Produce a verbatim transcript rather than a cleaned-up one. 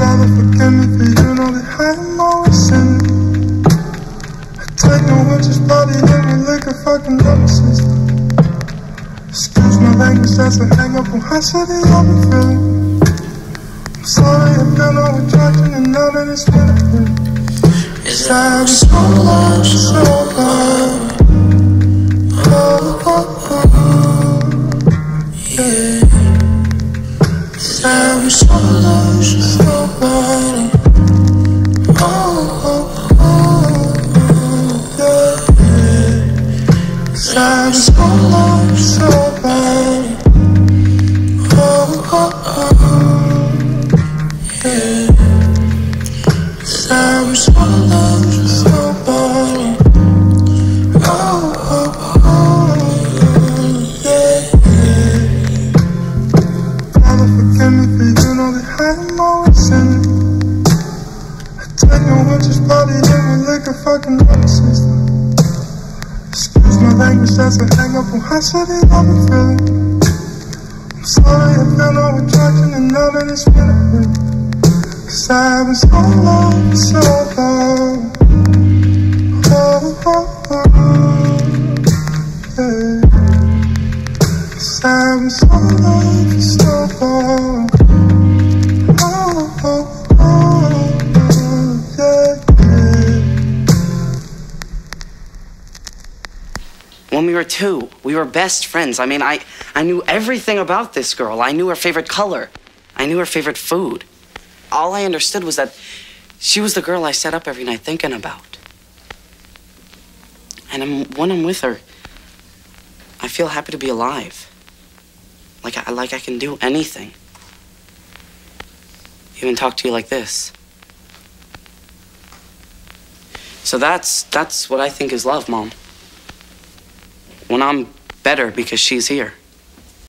Father, forgive me for you know that I am always sinning. I take no witch's body in me like a fucking double system. Excuse my language, that's a hang up on how city I've been feeling. I'm sorry, I've been on attraction and now that it's been a bit. Is that I'm so lost, so bad. Oh, oh, oh, yeah. Is that I'm so lost, so bad. Oh, oh, oh, yeah. Is that I'm so lost, so bad. Oh, oh, oh, yeah. Is that I'm so lost, so bad. Oh, oh, oh, yeah. Father, forgive me for you know that I am always sinning. I take no witch's body in me like a fucking rubber system. Excuse my language, that's a hang up on how city I've been feeling. I'm sorry, I feel no attraction and now that it's been a bit. Cause I've been so long, so long. Oh, oh, oh, yeah. Cause I've been so long, so long. Oh, oh, oh, yeah, yeah. When we were two, we were best friends. I mean, I, I knew everything about this girl. I knew her favorite color. I knew her favorite food. All I understood was that she was the girl I sat up every night thinking about. And I'm, when I'm with her, I feel happy to be alive. Like I, like I can do anything. Even talk to you like this. So that's, that's what I think is love, Mom. When I'm better because she's here.